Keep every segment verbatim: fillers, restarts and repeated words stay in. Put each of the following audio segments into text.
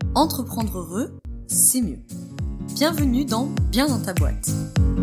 Entreprendre heureux, c'est mieux. Bienvenue dans Bien dans ta boîte.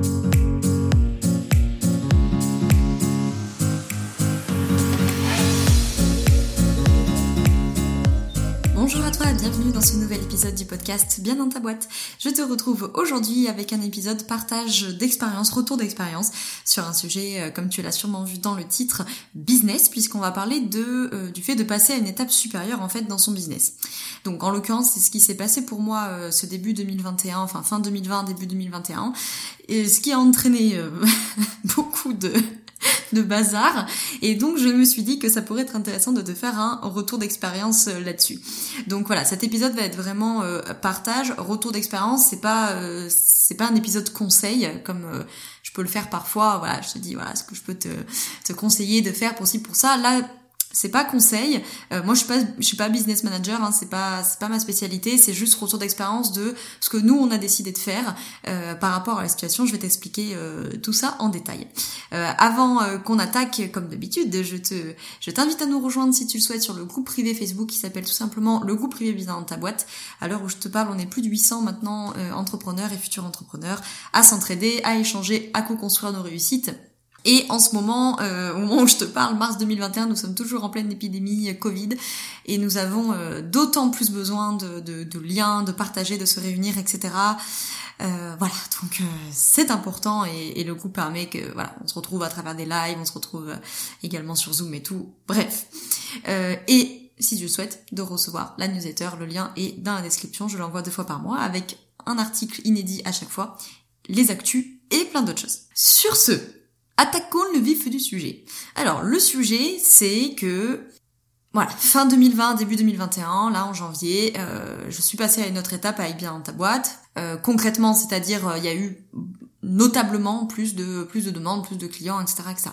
Bonjour à toi, bienvenue dans ce nouvel épisode du podcast Bien dans ta boîte. Je te retrouve aujourd'hui avec un épisode partage d'expérience, retour d'expérience sur un sujet, euh, comme tu l'as sûrement vu dans le titre, business, puisqu'on va parler de euh, du fait de passer à une étape supérieure en fait dans son business. Donc en l'occurrence, c'est ce qui s'est passé pour moi euh, ce début deux mille vingt et un, enfin fin deux mille vingt, début deux mille vingt et un, et ce qui a entraîné euh, beaucoup de... de bazar, et donc je me suis dit que ça pourrait être intéressant de te faire un retour d'expérience euh, là-dessus. Donc voilà, cet épisode va être vraiment euh, partage, retour d'expérience, c'est pas euh, c'est pas un épisode conseil comme euh, je peux le faire parfois. Voilà, je te dis voilà ce que je peux te te conseiller de faire pour ci pour ça. Là, c'est pas conseil. Euh, moi, je suis pas, je suis pas business manager. Hein, c'est pas, c'est pas ma spécialité. C'est juste retour d'expérience de ce que nous on a décidé de faire euh, par rapport à la situation. Je vais t'expliquer euh, tout ça en détail. Euh, avant euh, qu'on attaque, comme d'habitude, je te, je t'invite à nous rejoindre si tu le souhaites sur le groupe privé Facebook qui s'appelle tout simplement le groupe privé Bien dans ta boîte. À l'heure où je te parle, on est plus de huit cents maintenant euh, entrepreneurs et futurs entrepreneurs à s'entraider, à échanger, à co-construire nos réussites. Et en ce moment, euh, au moment où je te parle, mars deux mille vingt et un, nous sommes toujours en pleine épidémie Covid et nous avons euh, d'autant plus besoin de, de, de liens, de partager, de se réunir, et cetera. Euh, voilà, donc euh, c'est important et, et le groupe permet que voilà, on se retrouve à travers des lives, on se retrouve également sur Zoom et tout. Bref, euh, et si tu le souhaites, de recevoir la newsletter, le lien est dans la description. Je l'envoie deux fois par mois avec un article inédit à chaque fois, les actus et plein d'autres choses. Sur ce, attaquons le vif du sujet. Alors, le sujet, c'est que, voilà, fin deux mille vingt, début deux mille vingt et un, là, en janvier, euh, je suis passée à une autre étape avec Bien dans ta boîte. Euh, concrètement, c'est-à-dire, il euh, y a eu notablement plus de plus de demandes, plus de clients, et cetera, et cetera.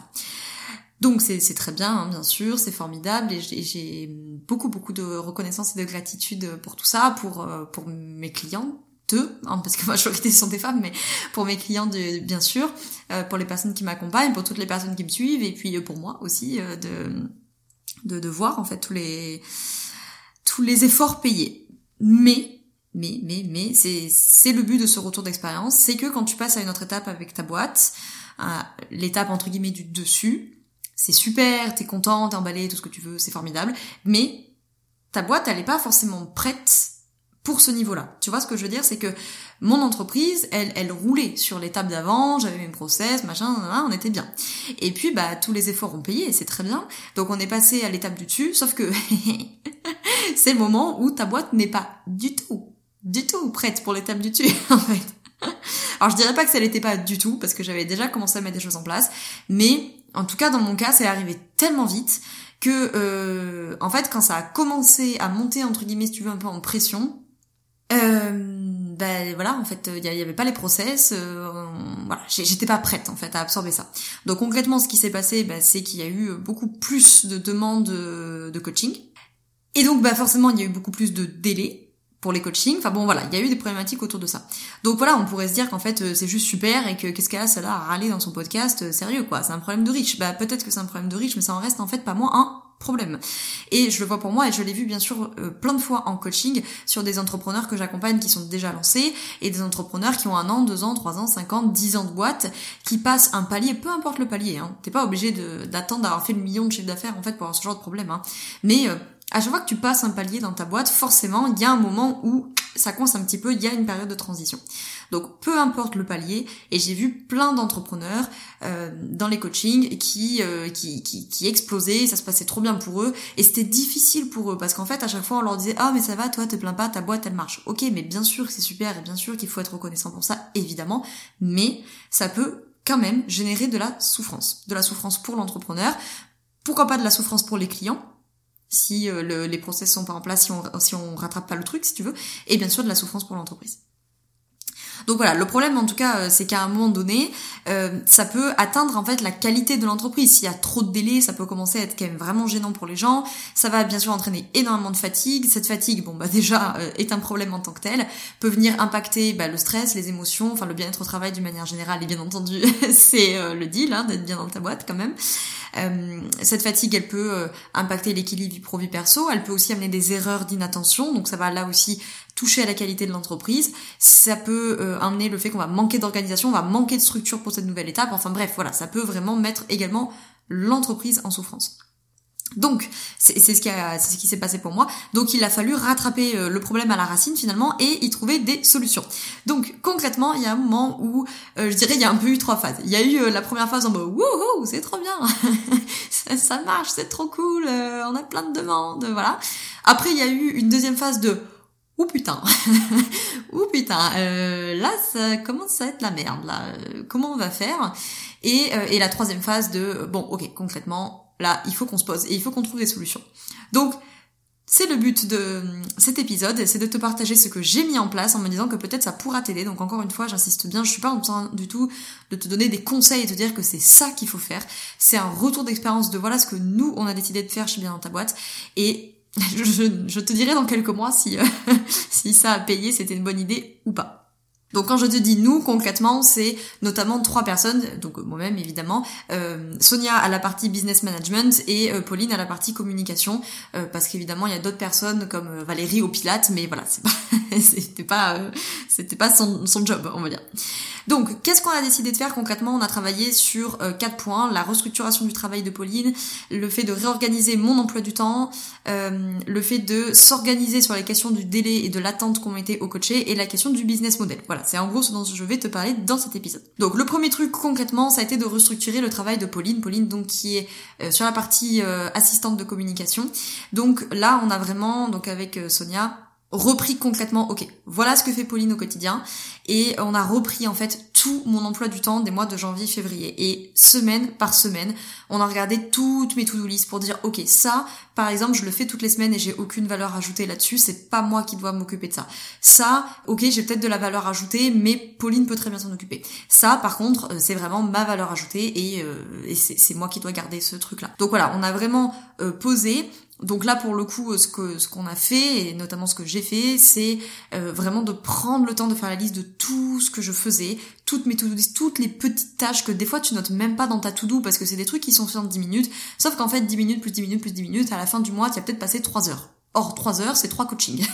Donc, c'est, c'est très bien, hein, bien sûr, c'est formidable, et j'ai, j'ai beaucoup, beaucoup de reconnaissance et de gratitude pour tout ça, pour, euh, pour mes clients. Deux, hein, parce que ma majorité sont des femmes, mais pour mes clients de, bien sûr, euh, pour les personnes qui m'accompagnent, pour toutes les personnes qui me suivent, et puis pour moi aussi euh, de, de de voir en fait tous les tous les efforts payés. Mais mais mais mais c'est c'est le but de ce retour d'expérience, c'est que quand tu passes à une autre étape avec ta boîte, euh, l'étape entre guillemets du dessus, c'est super, t'es content, t'es emballé, tout ce que tu veux, c'est formidable, mais ta boîte elle est pas forcément prête pour ce niveau-là. Tu vois ce que je veux dire, c'est que mon entreprise, elle, elle roulait sur l'étape d'avant, j'avais mes process, machin, on était bien. Et puis, bah, tous les efforts ont payé, et c'est très bien. Donc, on est passé à l'étape du dessus, sauf que c'est le moment où ta boîte n'est pas du tout, du tout prête pour l'étape du dessus, en fait. Alors, je dirais pas que ça l'était pas du tout, parce que j'avais déjà commencé à mettre des choses en place, mais, en tout cas, dans mon cas, c'est arrivé tellement vite que, euh, en fait, quand ça a commencé à monter, entre guillemets, si tu veux, un peu en pression, Euh, ben voilà, en fait, il y, y avait pas les process, euh, voilà, j'étais pas prête en fait à absorber ça. Donc concrètement, ce qui s'est passé, ben, c'est qu'il y a eu beaucoup plus de demandes de, de coaching, et donc bah forcément il y a eu beaucoup plus de délais pour les coachings. Enfin bon, voilà, il y a eu des problématiques autour de ça. Donc voilà, on pourrait se dire qu'en fait c'est juste super et que qu'est-ce qu'elle a celle-là à râler dans son podcast, sérieux quoi, c'est un problème de riche. Bah peut-être que c'est un problème de riche, mais ça en reste en fait pas moins un problème. Et je le vois pour moi, et je l'ai vu bien sûr euh, plein de fois en coaching sur des entrepreneurs que j'accompagne qui sont déjà lancés, et des entrepreneurs qui ont un an, deux ans, trois ans, cinq ans, dix ans de boîte, qui passent un palier, peu importe le palier, hein. T'es pas obligé de, d'attendre d'avoir fait le million de chiffre d'affaires en fait pour avoir ce genre de problème, hein. Mais euh, à chaque fois que tu passes un palier dans ta boîte, forcément il y a un moment où ça coince un petit peu, il y a une période de transition. Donc peu importe le palier, et j'ai vu plein d'entrepreneurs euh, dans les coachings qui, euh, qui qui qui explosaient, ça se passait trop bien pour eux, et c'était difficile pour eux parce qu'en fait à chaque fois on leur disait ah mais ça va, toi te plains pas, ta boîte elle marche. Ok, mais bien sûr que c'est super et bien sûr qu'il faut être reconnaissant pour ça évidemment, mais ça peut quand même générer de la souffrance, de la souffrance pour l'entrepreneur, pourquoi pas de la souffrance pour les clients si euh, le, les process sont pas en place, si on si on rattrape pas le truc si tu veux, et bien sûr de la souffrance pour l'entreprise. Donc voilà, le problème en tout cas, c'est qu'à un moment donné, euh, ça peut atteindre en fait la qualité de l'entreprise. S'il y a trop de délais, ça peut commencer à être quand même vraiment gênant pour les gens. Ça va bien sûr entraîner énormément de fatigue. Cette fatigue, bon bah déjà, euh, est un problème en tant que tel. Peut venir impacter bah, le stress, les émotions, enfin le bien-être au travail d'une manière générale. Et bien entendu, c'est euh, le deal hein, d'être bien dans ta boîte quand même. Euh, cette fatigue, elle peut euh, impacter l'équilibre vie pro vie perso, elle peut aussi amener des erreurs d'inattention, donc ça va là aussi toucher à la qualité de l'entreprise. Ça peut euh, amener le fait qu'on va manquer d'organisation, on va manquer de structure pour cette nouvelle étape. Enfin bref, voilà, ça peut vraiment mettre également l'entreprise en souffrance. Donc, c'est, c'est ce qui a, c'est ce qui s'est passé pour moi. Donc, il a fallu rattraper euh, le problème à la racine finalement et y trouver des solutions. Donc, concrètement, il y a un moment où, euh, je dirais, il y a un peu eu trois phases. Il y a eu euh, la première phase en mode wouhou, c'est trop bien, ça, ça marche, c'est trop cool, euh, on a plein de demandes, voilà. Après, il y a eu une deuxième phase de ouh putain, ouh putain, euh, là ça commence à être la merde là. Euh, comment on va faire? Et, euh, et la troisième phase de euh, bon, ok, concrètement. Là, il faut qu'on se pose et il faut qu'on trouve des solutions. Donc, c'est le but de cet épisode, c'est de te partager ce que j'ai mis en place en me disant que peut-être ça pourra t'aider. Donc encore une fois, j'insiste bien, je suis pas en train du tout de te donner des conseils et te dire que c'est ça qu'il faut faire. C'est un retour d'expérience de voilà ce que nous, on a décidé de faire chez Bien dans ta boîte. Et je, je, je te dirai dans quelques mois si, euh, si ça a payé, c'était une bonne idée ou pas. Donc quand je te dis nous, concrètement, c'est notamment trois personnes, donc moi-même évidemment, euh, Sonia à la partie business management et euh, Pauline à la partie communication, euh, parce qu'évidemment il y a d'autres personnes comme euh, Valérie au Pilates, mais voilà, c'est pas, c'était pas, euh, c'était pas son, son job, on va dire. Donc, qu'est-ce qu'on a décidé de faire concrètement? On a travaillé sur euh, quatre points: la restructuration du travail de Pauline, le fait de réorganiser mon emploi du temps, euh, le fait de s'organiser sur les questions du délai et de l'attente qu'on mettait au coaché, et la question du business model. Voilà, c'est en gros ce dont je vais te parler dans cet épisode. Donc, le premier truc concrètement, ça a été de restructurer le travail de Pauline. Pauline, donc, qui est euh, sur la partie euh, assistante de communication. Donc là, on a vraiment, donc avec euh, Sonia, repris concrètement, ok, voilà ce que fait Pauline au quotidien, et on a repris en fait tout mon emploi du temps des mois de janvier, février, et semaine par semaine, on a regardé toutes mes to-do list pour dire, ok, ça, par exemple, je le fais toutes les semaines et j'ai aucune valeur ajoutée là-dessus, c'est pas moi qui dois m'occuper de ça. Ça, ok, j'ai peut-être de la valeur ajoutée, mais Pauline peut très bien s'en occuper. Ça, par contre, c'est vraiment ma valeur ajoutée, et, euh, et c'est, c'est moi qui dois garder ce truc-là. Donc voilà, on a vraiment euh, posé. Donc là, pour le coup, ce que ce qu'on a fait, et notamment ce que j'ai fait, c'est euh, vraiment de prendre le temps de faire la liste de tout ce que je faisais, toutes mes to-do list, toutes les petites tâches que des fois tu notes même pas dans ta to-do parce que c'est des trucs qui sont faits en dix minutes, sauf qu'en fait dix minutes plus dix minutes plus dix minutes, à la fin du mois, tu as peut-être passé trois heures. Or, trois heures, c'est trois coachings,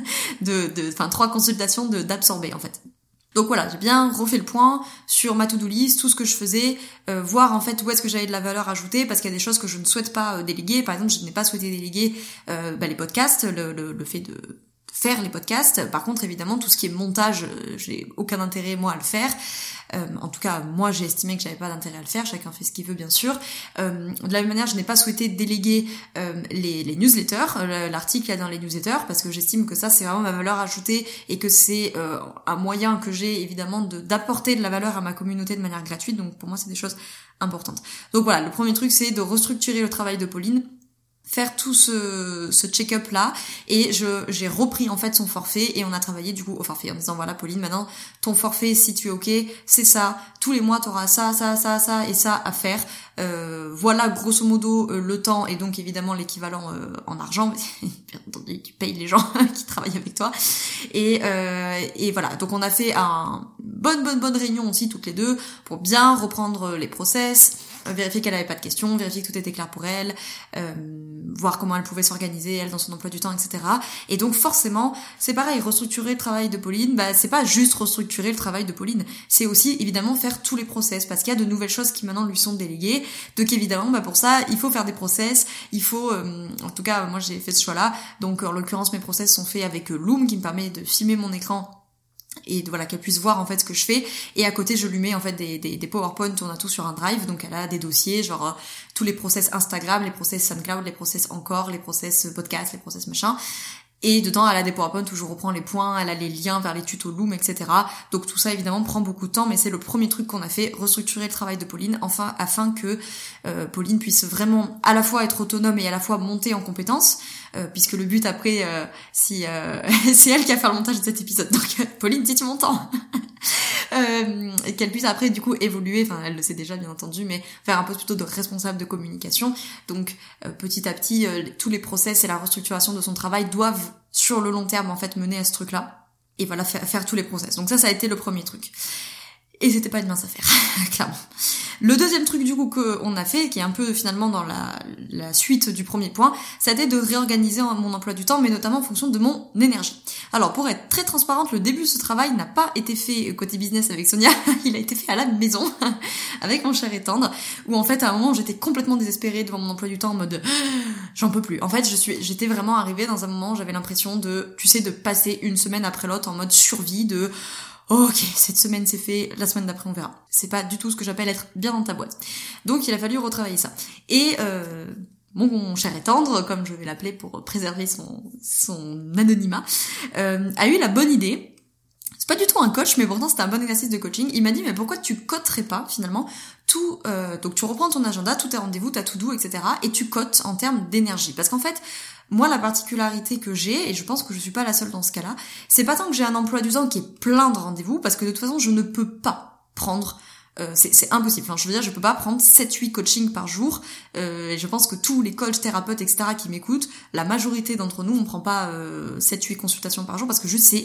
de, de, enfin trois consultations de, d'absorber en fait. Donc voilà, j'ai bien refait le point sur ma to-do list, tout ce que je faisais, euh, voir en fait où est-ce que j'avais de la valeur ajoutée, parce qu'il y a des choses que je ne souhaite pas euh, déléguer. Par exemple, je n'ai pas souhaité déléguer euh, bah, les podcasts, le, le, le fait de faire les podcasts. Par contre, évidemment, tout ce qui est montage, euh, j'ai aucun intérêt moi à le faire. Euh, en tout cas, moi j'ai estimé que j'avais pas d'intérêt à le faire, chacun fait ce qu'il veut bien sûr. Euh, de la même manière, je n'ai pas souhaité déléguer euh, les, les newsletters, euh, l'article là dans les newsletters, parce que j'estime que ça c'est vraiment ma valeur ajoutée et que c'est euh, un moyen que j'ai évidemment de, d'apporter de la valeur à ma communauté de manière gratuite, donc pour moi c'est des choses importantes. Donc voilà, le premier truc c'est de restructurer le travail de Pauline, faire tout ce, ce check-up là, et je j'ai repris en fait son forfait et on a travaillé du coup au forfait en disant voilà Pauline, maintenant ton forfait, si tu es ok, c'est ça, tous les mois tu auras ça, ça, ça, ça et ça à faire. Euh, voilà grosso modo euh, le temps et donc évidemment l'équivalent euh, en argent, bien entendu tu payes les gens qui travaillent avec toi, et euh, et voilà, donc on a fait un bonne bonne bonne réunion aussi toutes les deux pour bien reprendre les process, vérifier qu'elle avait pas de questions, vérifier que tout était clair pour elle, euh, voir comment elle pouvait s'organiser elle dans son emploi du temps, et cetera. Et donc forcément, c'est pareil, restructurer le travail de Pauline, bah c'est pas juste restructurer le travail de Pauline, c'est aussi évidemment faire tous les process, parce qu'il y a de nouvelles choses qui maintenant lui sont déléguées. Donc évidemment, bah pour ça, il faut faire des process, il faut, euh, en tout cas moi j'ai fait ce choix-là. Donc en l'occurrence mes process sont faits avec Loom qui me permet de filmer mon écran et de, voilà, qu'elle puisse voir en fait ce que je fais, et à côté je lui mets en fait des, des, des PowerPoint, on a tout sur un drive, donc elle a des dossiers genre euh, tous les process Instagram, les process SoundCloud, les process encore, les process podcast, les process machin, et dedans elle a des PowerPoint où je reprends les points, elle a les liens vers les tutos Loom, et cetera. Donc tout ça évidemment prend beaucoup de temps, mais c'est le premier truc qu'on a fait, restructurer le travail de Pauline, enfin afin que euh, Pauline puisse vraiment à la fois être autonome et à la fois monter en compétences. Euh, puisque le but après, euh, si euh, c'est elle qui a fait le montage de cet épisode, donc euh, Pauline, dis-tu mon temps euh, et qu'elle puisse après du coup évoluer, enfin elle le sait déjà bien entendu, mais faire un poste plutôt de responsable de communication. Donc euh, petit à petit, euh, tous les process et la restructuration de son travail doivent sur le long terme en fait mener à ce truc-là, et voilà, faire, faire tous les process. Donc ça, ça a été le premier truc. Et c'était pas une mince affaire, clairement. Le deuxième truc du coup qu'on a fait, qui est un peu finalement dans la, la suite du premier point, c'était de réorganiser mon emploi du temps, mais notamment en fonction de mon énergie. Alors pour être très transparente, le début de ce travail n'a pas été fait côté business avec Sonia, il a été fait à la maison, avec mon cher et tendre, où en fait à un moment j'étais complètement désespérée devant mon emploi du temps en mode j'en peux plus. En fait je suis, j'étais vraiment arrivée dans un moment où j'avais l'impression de, tu sais, de passer une semaine après l'autre en mode survie, de oh, ok, cette semaine c'est fait, la semaine d'après on verra. C'est pas du tout ce que j'appelle être bien dans ta boîte. Donc il a fallu retravailler ça. Et euh, mon cher et tendre, comme je vais l'appeler pour préserver son, son anonymat, euh, a eu la bonne idée. C'est pas du tout un coach, mais pourtant c'était un bon exercice de coaching. Il m'a dit, mais pourquoi tu coterais pas finalement tout, euh, donc tu reprends ton agenda, tous tes rendez-vous, ta to-do, et cetera. Et tu cotes en termes d'énergie. Parce qu'en fait, moi, la particularité que j'ai, et je pense que je suis pas la seule dans ce cas-là, c'est pas tant que j'ai un emploi du temps qui est plein de rendez-vous, parce que de toute façon, je ne peux pas prendre, euh, c'est, c'est impossible. Enfin, je veux dire, je peux pas prendre sept huit coachings par jour, euh, et je pense que tous les coachs, thérapeutes, et cetera qui m'écoutent, la majorité d'entre nous, on prend pas euh, sept huit consultations par jour, parce que juste c'est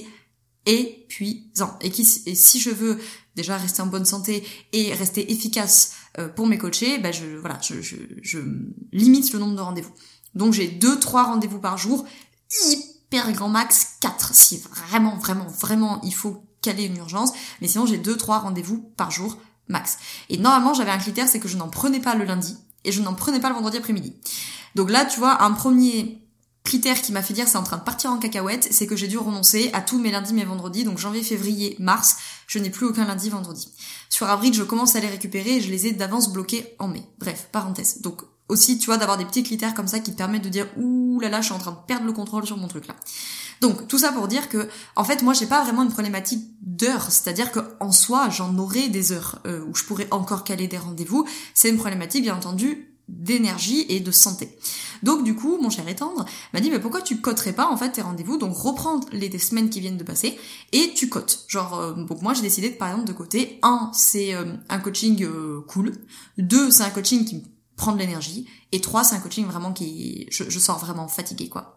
épuisant. Et, qui, et si je veux déjà rester en bonne santé et rester efficace euh, pour mes coachés, ben je, voilà, je, je, je limite le nombre de rendez-vous. Donc j'ai deux trois rendez-vous par jour, hyper grand max quatre, si vraiment, vraiment, vraiment il faut caler une urgence, mais sinon j'ai deux trois rendez-vous par jour max. Et normalement j'avais un critère, c'est que je n'en prenais pas le lundi, et je n'en prenais pas le vendredi après-midi. Donc là, tu vois, un premier critère qui m'a fait dire c'est en train de partir en cacahuète, c'est que j'ai dû renoncer à tous mes lundis, mes vendredis, donc janvier, février, mars, je n'ai plus aucun lundi, vendredi. Sur avril, je commence à les récupérer et je les ai d'avance bloqués en mai. Bref, parenthèse. Donc aussi, tu vois, d'avoir des petits critères comme ça qui te permettent de dire ouh là là, je suis en train de perdre le contrôle sur mon truc là. Donc tout ça pour dire que en fait moi j'ai pas vraiment une problématique d'heures, c'est-à-dire que en soi j'en aurai des heures euh, où je pourrais encore caler des rendez-vous. C'est une problématique bien entendu d'énergie et de santé. Donc du coup, mon cher et tendre m'a dit mais pourquoi tu coterais pas en fait tes rendez-vous, donc reprendre les des semaines qui viennent de passer et tu cotes. Genre euh, donc moi j'ai décidé de, par exemple de coter un c'est euh, un coaching euh, cool, deux c'est un coaching qui me prend de l'énergie et trois c'est un coaching vraiment qui je, je sors vraiment fatiguée quoi.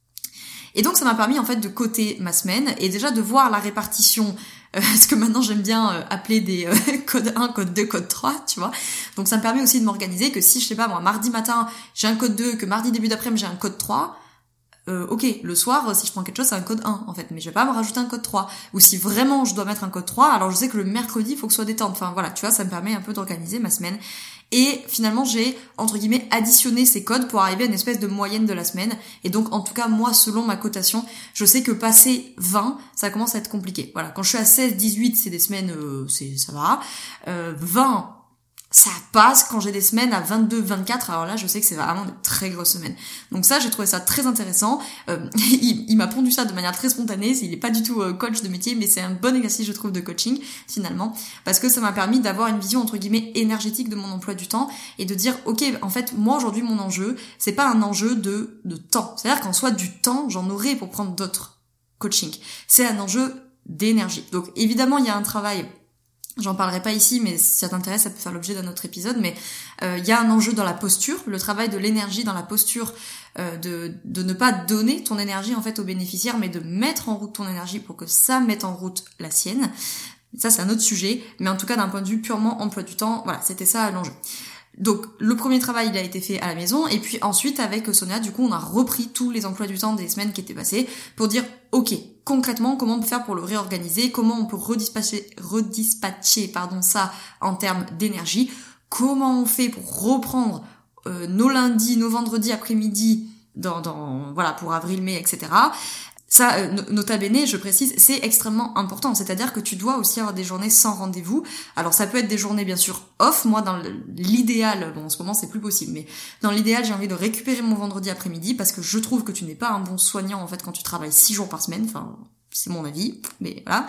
Et donc ça m'a permis en fait de coter ma semaine et déjà de voir la répartition, euh, ce que maintenant j'aime bien euh, appeler des euh, code un, code deux, code trois, tu vois. Donc ça me permet aussi de m'organiser que si je sais pas moi mardi matin j'ai un code deux, que mardi début d'après-midi j'ai un code trois, euh, ok, le soir si je prends quelque chose c'est un code un en fait, mais je vais pas me rajouter un code trois. Ou si vraiment je dois mettre un code trois, alors je sais que le mercredi il faut que ce soit détente. Enfin voilà, tu vois, ça me permet un peu d'organiser ma semaine. Et finalement, j'ai, entre guillemets, additionné ces codes pour arriver à une espèce de moyenne de la semaine. Et donc, en tout cas, moi, selon ma cotation, je sais que passer vingt, ça commence à être compliqué. Voilà, quand je suis à seize, dix-huit, c'est des semaines, euh, c'est, ça va. Euh, vingt, ça passe. Quand j'ai des semaines à vingt-deux, vingt-quatre, alors là, je sais que c'est vraiment une très grosse semaine. Donc ça, j'ai trouvé ça très intéressant. Euh, il, il m'a pondu ça de manière très spontanée. Il est pas du tout euh, coach de métier, mais c'est un bon exercice, je trouve, de coaching, finalement. Parce que ça m'a permis d'avoir une vision, entre guillemets, énergétique de mon emploi du temps et de dire, ok, en fait, moi, aujourd'hui, mon enjeu, c'est pas un enjeu de, de temps. C'est-à-dire qu'en soi, du temps, j'en aurai pour prendre d'autres coachings. C'est un enjeu d'énergie. Donc, évidemment, il y a un travail. J'en parlerai pas ici, mais si ça t'intéresse, ça peut faire l'objet d'un autre épisode. Mais il euh, y a un enjeu dans la posture, le travail de l'énergie dans la posture, euh, de de ne pas donner ton énergie en fait aux bénéficiaires, mais de mettre en route ton énergie pour que ça mette en route la sienne. Ça, c'est un autre sujet, mais en tout cas d'un point de vue purement emploi du temps, voilà, c'était ça l'enjeu. Donc le premier travail il a été fait à la maison et puis ensuite avec Sonia du coup on a repris tous les emplois du temps des semaines qui étaient passées pour dire ok concrètement comment on peut faire pour le réorganiser, comment on peut redispatcher, redispatcher pardon ça en termes d'énergie, comment on fait pour reprendre euh, nos lundis, nos vendredis après-midi dans, dans voilà pour avril, mai, et cetera. Ça, euh, nota bene, je précise, c'est extrêmement important. C'est-à-dire que tu dois aussi avoir des journées sans rendez-vous. Alors ça peut être des journées bien sûr off. Moi, dans l'idéal, bon en ce moment c'est plus possible, mais dans l'idéal j'ai envie de récupérer mon vendredi après-midi parce que je trouve que tu n'es pas un bon soignant en fait quand tu travailles six jours par semaine. Enfin, c'est mon avis, mais voilà.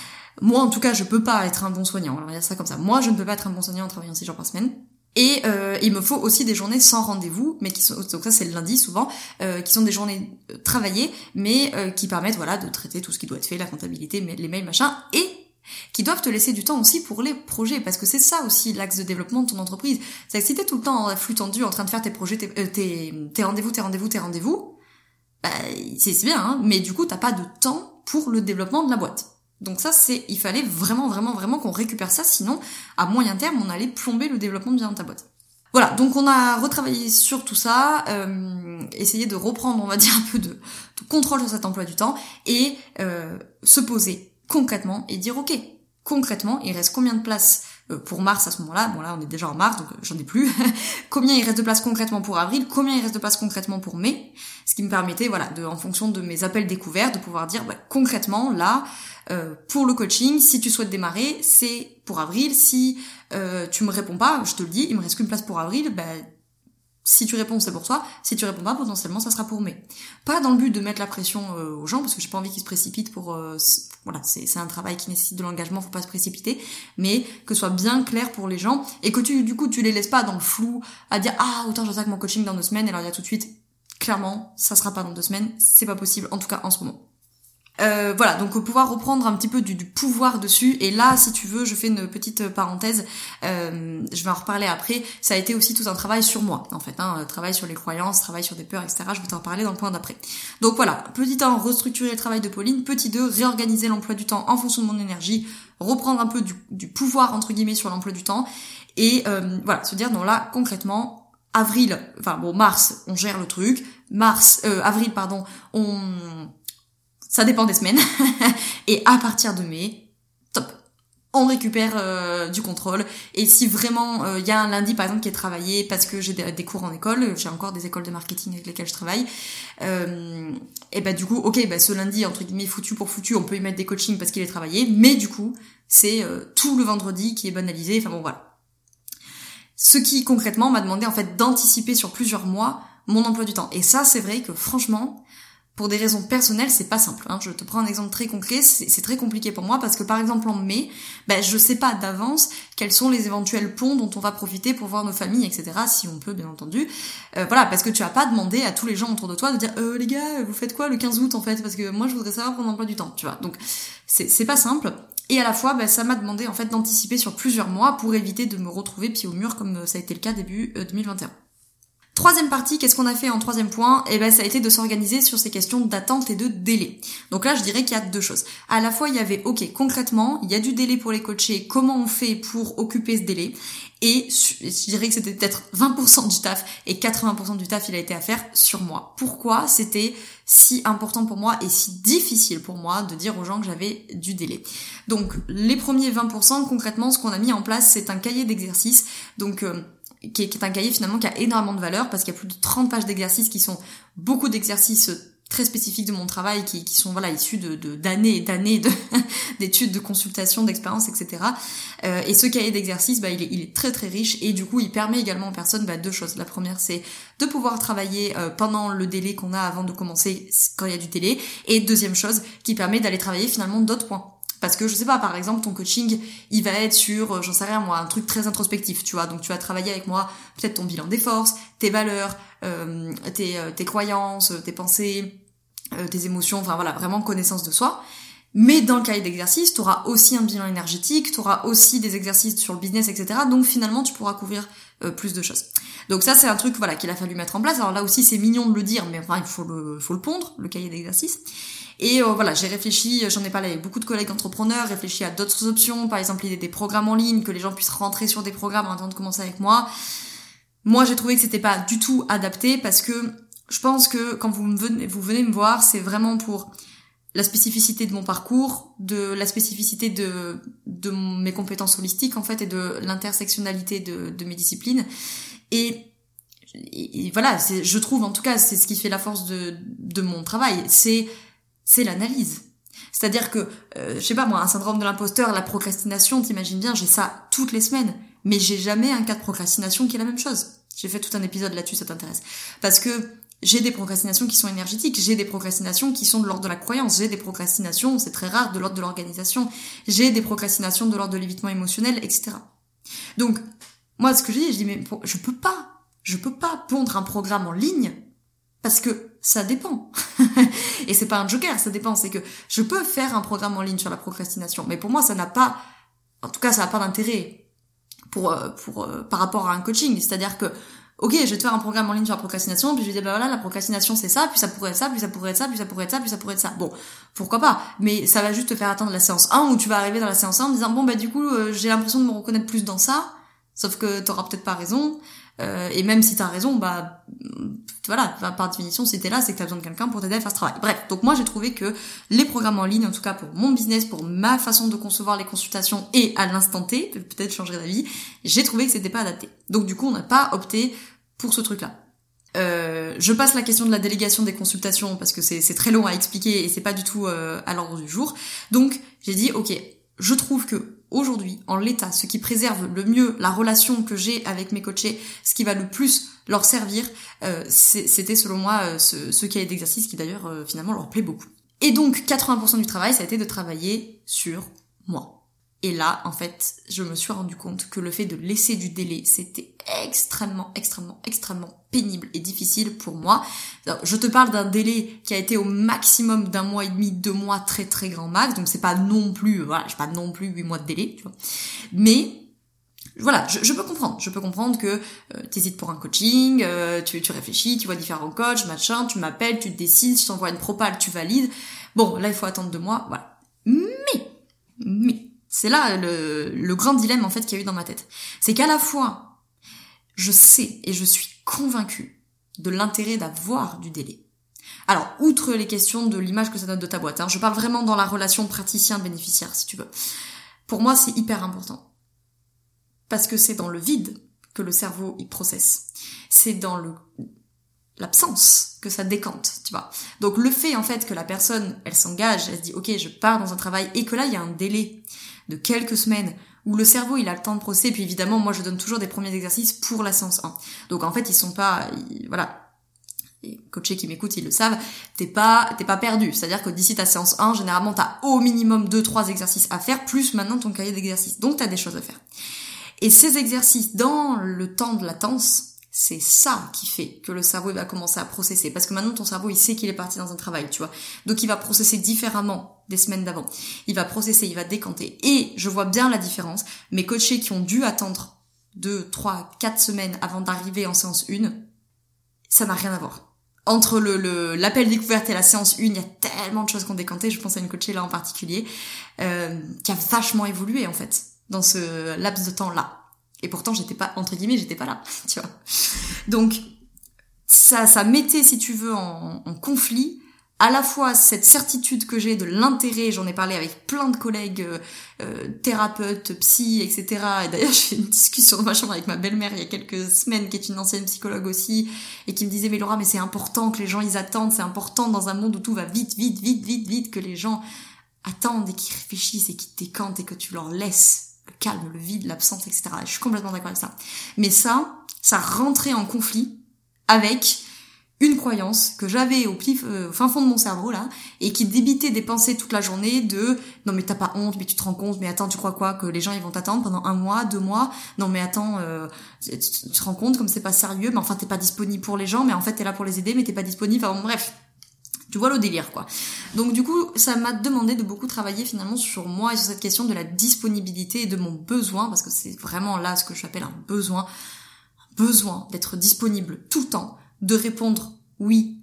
Moi en tout cas, je peux pas être un bon soignant. On va dire ça comme ça. Moi, je ne peux pas être un bon soignant en travaillant six jours par semaine. Et euh, il me faut aussi des journées sans rendez-vous, mais qui sont donc ça c'est le lundi souvent, euh, qui sont des journées travaillées, mais euh, qui permettent voilà de traiter tout ce qui doit être fait, la comptabilité, les mails machin, et qui doivent te laisser du temps aussi pour les projets, parce que c'est ça aussi l'axe de développement de ton entreprise. C'est que si t'es tout le temps en flux tendu en train de faire tes projets, tes, euh, tes, tes rendez-vous, tes rendez-vous, tes rendez-vous, bah c'est, c'est bien, hein, mais du coup t'as pas de temps pour le développement de la boîte. Donc ça, c'est, il fallait vraiment, vraiment, vraiment qu'on récupère ça, sinon, à moyen terme, on allait plomber le développement de Bien dans ta boîte. Voilà, donc on a retravaillé sur tout ça, euh, essayer de reprendre, on va dire, un peu de, de contrôle sur cet emploi du temps, et euh, se poser concrètement et dire, ok, concrètement, il reste combien de places pour mars à ce moment-là? Bon là, on est déjà en mars, donc j'en ai plus. Combien il reste de place concrètement pour avril? Combien il reste de place concrètement pour mai? Ce qui me permettait, voilà, de, en fonction de mes appels découverts, de pouvoir dire, bah, concrètement, là, euh, pour le coaching, si tu souhaites démarrer, c'est pour avril. Si euh, tu me réponds pas, je te le dis, il me reste qu'une place pour avril, bah, si tu réponds, c'est pour toi. Si tu réponds pas, potentiellement, ça sera pour mai. Pas dans le but de mettre la pression euh, aux gens, parce que j'ai pas envie qu'ils se précipitent pour... Euh, voilà, c'est, c'est un travail qui nécessite de l'engagement, faut pas se précipiter, mais que ce soit bien clair pour les gens, et que tu, du coup, tu les laisses pas dans le flou, à dire « Ah, autant j'attaque mon coaching dans deux semaines », et leur dire tout de suite, clairement, ça sera pas dans deux semaines, c'est pas possible, en tout cas en ce moment. Euh, voilà, donc pouvoir reprendre un petit peu du, du pouvoir dessus, et là, si tu veux, je fais une petite parenthèse, euh, je vais en reparler après, ça a été aussi tout un travail sur moi, en fait, hein, travail sur les croyances, travail sur des peurs, et cetera, je vais t'en parler dans le point d'après. Donc voilà, petit un, restructurer le travail de Pauline, petit deux, réorganiser l'emploi du temps en fonction de mon énergie, reprendre un peu du, du pouvoir, entre guillemets, sur l'emploi du temps, et euh, voilà, se dire, non là, concrètement, avril, enfin bon, mars, on gère le truc, mars, euh, avril, pardon, on... ça dépend des semaines, et à partir de mai, top, on récupère euh, du contrôle, et si vraiment il euh, y a un lundi par exemple qui est travaillé parce que j'ai des, des cours en école, j'ai encore des écoles de marketing avec lesquelles je travaille, euh, et bah du coup, ok, bah ce lundi, entre guillemets, foutu pour foutu, on peut y mettre des coachings parce qu'il est travaillé, mais du coup, c'est euh, tout le vendredi qui est banalisé, enfin bon voilà. Ce qui concrètement m'a demandé en fait d'anticiper sur plusieurs mois mon emploi du temps, et ça c'est vrai que franchement, pour des raisons personnelles, c'est pas simple. Hein. Je te prends un exemple très concret, c'est, c'est très compliqué pour moi parce que par exemple en mai, ben je sais pas d'avance quels sont les éventuels ponts dont on va profiter pour voir nos familles, et cetera. Si on peut, bien entendu. Euh, voilà, parce que tu as pas demandé à tous les gens autour de toi de dire euh, les gars, vous faites quoi le quinze août en fait? Parce que moi je voudrais savoir mon emploi du temps, tu vois. Donc c'est, c'est pas simple. Et à la fois, ben, ça m'a demandé en fait d'anticiper sur plusieurs mois pour éviter de me retrouver pied au mur comme ça a été le cas début euh, deux mille vingt et un. Troisième partie, qu'est-ce qu'on a fait en troisième point? Eh ben, ça a été de s'organiser sur ces questions d'attente et de délai. Donc là, je dirais qu'il y a deux choses. À la fois, il y avait, ok, concrètement, il y a du délai pour les coachés, comment on fait pour occuper ce délai? Et je dirais que c'était peut-être vingt pour cent du taf, et quatre-vingts pour cent du taf, il a été à faire sur moi. Pourquoi c'était si important pour moi et si difficile pour moi de dire aux gens que j'avais du délai? Donc, les premiers vingt pour cent, concrètement, ce qu'on a mis en place, c'est un cahier d'exercice. Donc, euh, Qui est, qui est un cahier finalement qui a énormément de valeur parce qu'il y a plus de trente pages d'exercices qui sont beaucoup d'exercices très spécifiques de mon travail qui, qui sont voilà issus de, de d'années et d'années de, d'études, de consultations, d'expériences, et cetera. Euh, et ce cahier d'exercices, bah, il est, il est très très riche et du coup il permet également aux personnes bah, deux choses. La première c'est de pouvoir travailler euh, pendant le délai qu'on a avant de commencer quand il y a du délai, et deuxième chose qui permet d'aller travailler finalement d'autres points. Parce que je sais pas, par exemple, ton coaching, il va être sur, j'en sais rien moi, un truc très introspectif, tu vois. Donc tu vas travailler avec moi peut-être ton bilan des forces, tes valeurs, euh, tes, tes croyances, tes pensées, euh, tes émotions, enfin voilà, vraiment connaissance de soi. Mais dans le cahier d'exercice, tu auras aussi un bilan énergétique, tu auras aussi des exercices sur le business, et cetera. Donc finalement, tu pourras couvrir euh, plus de choses. Donc ça, c'est un truc voilà qu'il a fallu mettre en place. Alors là aussi, c'est mignon de le dire, mais enfin, il faut le, faut le pondre, le cahier d'exercice. Et euh, voilà, j'ai réfléchi, j'en ai parlé avec beaucoup de collègues entrepreneurs, réfléchi à d'autres options, par exemple l'idée des programmes en ligne, que les gens puissent rentrer sur des programmes avant de commencer avec moi. Moi, j'ai trouvé que c'était pas du tout adapté parce que je pense que quand vous venez, vous venez me voir, c'est vraiment pour la spécificité de mon parcours, de la spécificité de, de mes compétences holistiques en fait et de l'intersectionnalité de, de mes disciplines. Et, et, et voilà, c'est, je trouve en tout cas, c'est ce qui fait la force de, de mon travail, c'est c'est l'analyse. C'est-à-dire que, euh, je sais pas moi, un syndrome de l'imposteur, la procrastination, t'imagines bien, j'ai ça toutes les semaines, mais j'ai jamais un cas de procrastination qui est la même chose. J'ai fait tout un épisode là-dessus, ça t'intéresse. Parce que j'ai des procrastinations qui sont énergétiques, j'ai des procrastinations qui sont de l'ordre de la croyance, j'ai des procrastinations, c'est très rare, de l'ordre de l'organisation, j'ai des procrastinations de l'ordre de l'évitement émotionnel, et cetera. Donc, moi, ce que je dis, je dis, mais je peux pas, je peux pas pondre un programme en ligne parce que ça dépend. Et c'est pas un joker, ça dépend. C'est que je peux faire un programme en ligne sur la procrastination, mais pour moi, ça n'a pas, en tout cas, ça n'a pas d'intérêt pour, pour, par rapport à un coaching. C'est-à-dire que ok, je vais te faire un programme en ligne sur la procrastination, puis je vais dire, bah voilà, la procrastination c'est ça, puis ça pourrait être ça, puis ça pourrait être ça, puis ça pourrait être ça, puis ça pourrait être ça. Bon, pourquoi pas, mais ça va juste te faire attendre la séance un, où tu vas arriver dans la séance un en disant, bon bah du coup, euh, j'ai l'impression de me reconnaître plus dans ça, sauf que t'auras peut-être pas raison, euh, et même si t'as raison, bah voilà, par définition, si t'es là, c'est que t'as besoin de quelqu'un pour t'aider à faire ce travail. Bref, donc moi j'ai trouvé que les programmes en ligne, en tout cas pour mon business, pour ma façon de concevoir les consultations et à l'instant T, peut-être changer d'avis, j'ai trouvé que c'était pas adapté. Donc du coup, on n'a pas opté pour ce truc-là. Euh, je passe la question de la délégation des consultations parce que c'est, c'est très long à expliquer et c'est pas du tout euh, à l'ordre du jour. Donc j'ai dit, ok, je trouve que aujourd'hui, en l'état, ce qui préserve le mieux la relation que j'ai avec mes coachés, ce qui va le plus leur servir, euh, c'est, c'était selon moi euh, ce, ce cahier d'exercice qui d'ailleurs euh, finalement leur plaît beaucoup. Et donc quatre-vingts pour cent du travail, ça a été de travailler sur moi. Et là, en fait, je me suis rendu compte que le fait de laisser du délai, c'était extrêmement, extrêmement, extrêmement pénible et difficile pour moi. Alors, je te parle d'un délai qui a été au maximum d'un mois et demi, deux mois, très très grand max, donc c'est pas non plus, voilà, j'ai pas non plus huit mois de délai, tu vois. Mais voilà, je, je peux comprendre, je peux comprendre que euh, t'hésites pour un coaching, euh, tu, tu réfléchis, tu vois différents coachs, machin, tu m'appelles, tu te décides, je t'envoie une propale, tu valides. Bon, là il faut attendre deux mois, voilà. Mais, mais. C'est là le, le grand dilemme en fait qu'il y a eu dans ma tête. C'est qu'à la fois, je sais et je suis convaincue de l'intérêt d'avoir du délai. Alors, outre les questions de l'image que ça donne de ta boîte, hein, je parle vraiment dans la relation praticien-bénéficiaire, si tu veux. Pour moi, c'est hyper important. Parce que c'est dans le vide que le cerveau y processe. C'est dans le l'absence que ça décante, tu vois. Donc le fait en fait que la personne, elle s'engage, elle se dit ok, je pars dans un travail et que là il y a un délai de quelques semaines où le cerveau il a le temps de processer, puis évidemment moi je donne toujours des premiers exercices pour la séance un. Donc en fait ils sont pas, ils, voilà, les coachés qui m'écoutent ils le savent, t'es pas t'es pas perdu, c'est-à-dire que d'ici ta séance un, généralement t'as au minimum deux trois exercices à faire, plus maintenant ton cahier d'exercices, donc t'as des choses à faire. Et ces exercices dans le temps de latence, c'est ça qui fait que le cerveau il va commencer à processer. Parce que maintenant, ton cerveau, il sait qu'il est parti dans un travail, tu vois. Donc, il va processer différemment des semaines d'avant. Il va processer, il va décanter. Et je vois bien la différence. Mes coachés qui ont dû attendre deux, trois, quatre semaines avant d'arriver en séance un, ça n'a rien à voir. Entre le, le l'appel découverte et la séance un, il y a tellement de choses qui ont décanté. Je pense à une coachée là en particulier, euh, qui a vachement évolué, en fait, dans ce laps de temps-là. Et pourtant, j'étais pas, entre guillemets, j'étais pas là, tu vois. Donc, ça, ça mettait, si tu veux, en, en conflit, à la fois cette certitude que j'ai de l'intérêt, j'en ai parlé avec plein de collègues, euh, euh, thérapeutes, psy, et cetera. Et d'ailleurs, j'ai eu une discussion dans ma chambre avec ma belle-mère il y a quelques semaines, qui est une ancienne psychologue aussi, et qui me disait, mais Laura, mais c'est important que les gens, ils attendent, c'est important dans un monde où tout va vite, vite, vite, vite, vite, que les gens attendent et qu'ils réfléchissent et qu'ils décantent et que tu leur laisses le calme, le vide, l'absence, et cetera. Je suis complètement d'accord avec ça. Mais ça, ça rentrait en conflit avec une croyance que j'avais au, pif, euh, au fin fond de mon cerveau, là, et qui débitait des pensées toute la journée de « Non mais t'as pas honte, mais tu te rends compte, mais attends, tu crois quoi, que les gens ils vont t'attendre pendant un mois, deux mois? Non mais attends, euh, tu, tu te rends compte comme c'est pas sérieux, mais enfin t'es pas disponible pour les gens, mais en fait t'es là pour les aider, mais t'es pas disponible, enfin bon, bref. » Tu vois le délire, quoi. Donc du coup, ça m'a demandé de beaucoup travailler finalement sur moi et sur cette question de la disponibilité et de mon besoin, parce que c'est vraiment là ce que j'appelle un besoin, un besoin d'être disponible tout le temps, de répondre oui.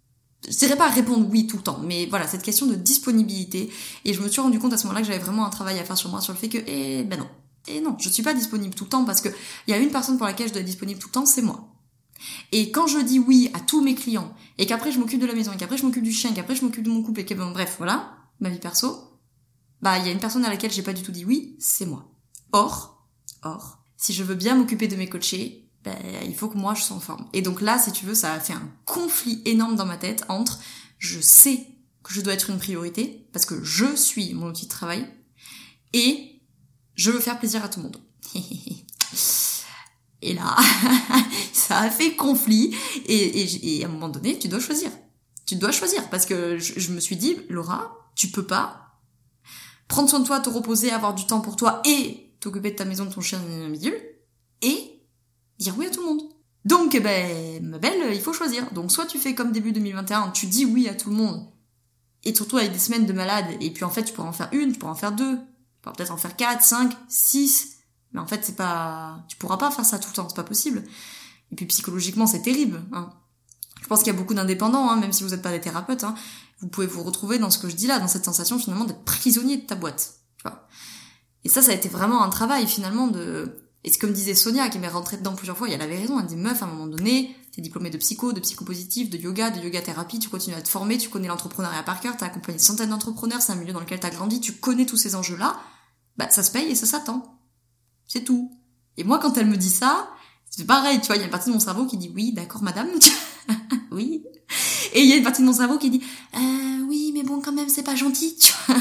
Je dirais pas répondre oui tout le temps, mais voilà, cette question de disponibilité. Et je me suis rendu compte à ce moment-là que j'avais vraiment un travail à faire sur moi, sur le fait que, eh ben non, eh non, je suis pas disponible tout le temps parce que il y a une personne pour laquelle je dois être disponible tout le temps, c'est moi. Et quand je dis oui à tous mes clients, et qu'après je m'occupe de la maison, et qu'après je m'occupe du chien, et qu'après je m'occupe de mon couple, et que bon, bref, voilà, ma vie perso, bah il y a une personne à laquelle j'ai pas du tout dit oui, c'est moi. Or, or, si je veux bien m'occuper de mes coachés, bah, il faut que moi je sois en forme. Et donc là, si tu veux, ça a fait un conflit énorme dans ma tête entre je sais que je dois être une priorité, parce que je suis mon outil de travail, et je veux faire plaisir à tout le monde. Et là, ça a fait conflit. Et, et, et à un moment donné, tu dois choisir. Tu dois choisir. Parce que je, je me suis dit, Laura, tu peux pas prendre soin de toi, te reposer, avoir du temps pour toi et t'occuper de ta maison, de ton chien, de bidule, et dire oui à tout le monde. Donc, eh ben, ma belle, il faut choisir. Donc, soit tu fais comme début deux mille vingt et un, tu dis oui à tout le monde, et surtout avec des semaines de malade, et puis en fait, tu pourras en faire une, tu pourras en faire deux, tu pourras peut-être en faire quatre, cinq, six... Mais en fait, c'est pas, tu pourras pas faire ça tout le temps, c'est pas possible. Et puis psychologiquement, c'est terrible. Hein. Je pense qu'il y a beaucoup d'indépendants, hein, même si vous n'êtes pas des thérapeutes, hein, vous pouvez vous retrouver dans ce que je dis là, dans cette sensation finalement d'être prisonnier de ta boîte. Tu vois. Et ça, ça a été vraiment un travail finalement de... Et c'est comme disait Sonia, qui m'est rentrée dedans plusieurs fois, et elle avait raison, elle dit, meuf, à un moment donné, t'es diplômée de psycho, de psychopositif, de yoga, de yoga thérapie, tu continues à te former, tu connais l'entrepreneuriat par cœur, t'as accompagné des centaines d'entrepreneurs, c'est un milieu dans lequel t'as grandi, tu connais tous ces enjeux-là, bah ça se paye et ça s'attend. C'est tout. Et moi, quand elle me dit ça, c'est pareil, tu vois, il y a une partie de mon cerveau qui dit, oui, d'accord, madame, oui. Et il y a une partie de mon cerveau qui dit, euh, oui, mais bon, quand même, c'est pas gentil, tu vois.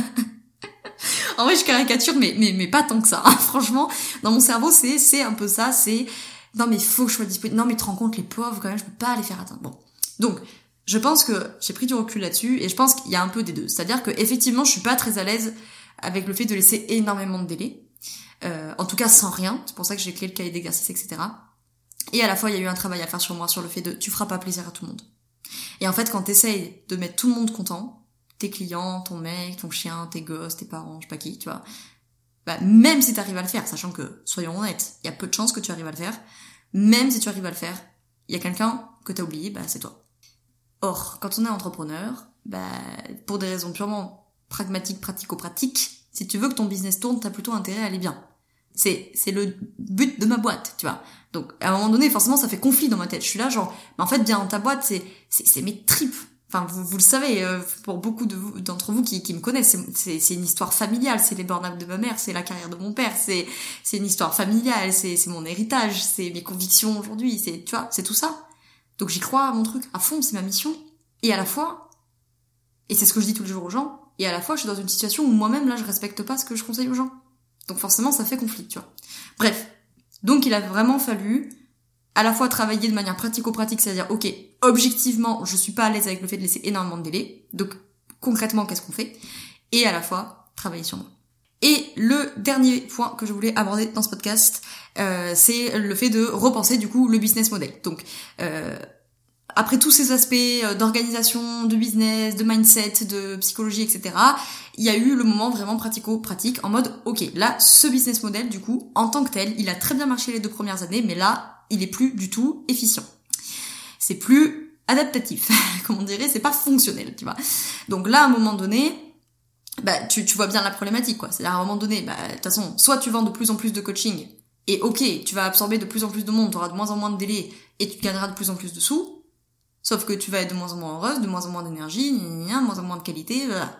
En vrai, je caricature, mais, mais, mais pas tant que ça. Hein. Franchement, dans mon cerveau, c'est, c'est un peu ça, c'est, non, mais faut que je sois disponible. Non, mais tu te rends compte, les pauvres, quand même, je peux pas les faire atteindre. Bon. Donc, je pense que j'ai pris du recul là-dessus, et je pense qu'il y a un peu des deux. C'est-à-dire que, effectivement, je suis pas très à l'aise avec le fait de laisser énormément de délais. Euh, en tout cas, sans rien. C'est pour ça que j'ai créé le cahier d'exercice, et cetera. Et à la fois, il y a eu un travail à faire sur moi, sur le fait de, tu feras pas plaisir à tout le monde. Et en fait, quand t'essayes de mettre tout le monde content, tes clients, ton mec, ton chien, tes gosses, tes parents, je sais pas qui, tu vois. Bah, même si t'arrives à le faire, sachant que, soyons honnêtes, il y a peu de chances que tu arrives à le faire, même si tu arrives à le faire, il y a quelqu'un que t'as oublié, bah, c'est toi. Or, quand on est entrepreneur, bah, pour des raisons purement pragmatiques, pratico-pratiques, si tu veux que ton business tourne, t'as plutôt intérêt à aller bien. C'est, c'est le but de ma boîte, tu vois. Donc, à un moment donné, forcément, ça fait conflit dans ma tête. Je suis là, genre, mais en fait, bien dans ta boîte, c'est, c'est, c'est mes tripes. Enfin, vous, vous le savez, euh, pour beaucoup de vous, d'entre vous qui, qui me connaissent, c'est, c'est, c'est une histoire familiale, c'est les burn-out de ma mère, c'est la carrière de mon père, c'est, c'est une histoire familiale, c'est, c'est mon héritage, c'est mes convictions aujourd'hui, c'est, tu vois, c'est tout ça. Donc j'y crois à mon truc, à fond, c'est ma mission. Et à la fois, et c'est ce que je dis tous les jours aux gens, et à la fois, je suis dans une situation où moi-même, là, je respecte pas ce que je conseille aux gens. Donc forcément, ça fait conflit, tu vois. Bref. Donc il a vraiment fallu à la fois travailler de manière pratico-pratique, c'est-à-dire, ok, objectivement, je suis pas à l'aise avec le fait de laisser énormément de délais, donc concrètement, qu'est-ce qu'on fait? Et à la fois, travailler sur moi. Et le dernier point que je voulais aborder dans ce podcast, euh, c'est le fait de repenser, du coup, le business model. Donc, euh, après tous ces aspects d'organisation, de business, de mindset, de psychologie, et cetera, il y a eu le moment vraiment pratico-pratique, en mode, ok, là, ce business model, du coup, en tant que tel, il a très bien marché les deux premières années, mais là, il est plus du tout efficient. C'est plus adaptatif, comme on dirait, c'est pas fonctionnel, tu vois. Donc là, à un moment donné, bah, tu, tu vois bien la problématique, quoi. C'est-à-dire, à un moment donné, bah, de toute façon, soit tu vends de plus en plus de coaching, et ok, tu vas absorber de plus en plus de monde, tu auras de moins en moins de délais, et tu gagneras de plus en plus de sous, sauf que tu vas être de moins en moins heureuse, de moins en moins d'énergie, de moins en moins de qualité, voilà.